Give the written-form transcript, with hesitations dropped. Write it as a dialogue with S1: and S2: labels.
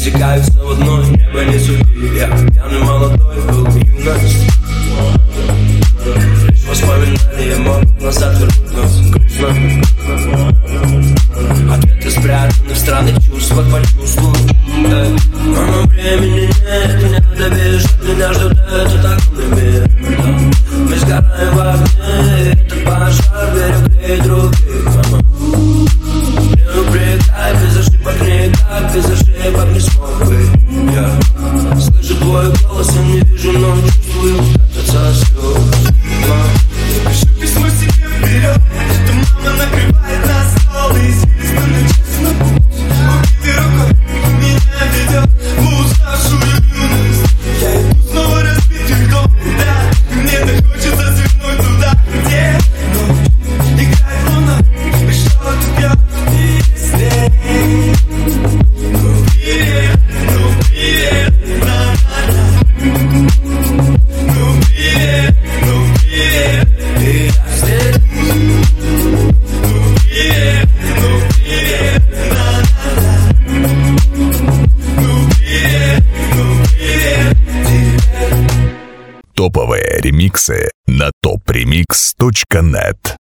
S1: пересекаются в одной, небо не суди. Я пьяный молодой был в юности. Лишь воспоминания могут назад вернуть нас грустно. Ответы спрятаны в странных чувствах, почувствуй. Но времени нет, не надо бежать, меня ждет это так мир. Мы сгораем в огне, этот пожар перегреет руки. Не упрекай, без ошибок никак, без ошибок не смог бы. Я слышу твой голос, я не вижу, но чувствую, катятся слезы.
S2: Пишу письмо себе вперед, что мама накрывает на стол и известно честно. Убитой рукой меня ведет в уставшую юность. Я иду снова разбитый дом, да, мне так хочется свернуть туда, где ночь играет луна, и что-то пьет песни. Ну привет, на-на-на. Ну привет, и я здесь. Ну привет, на-на-на. Ну привет тебе.
S3: Топовые ремиксы на topremix.net.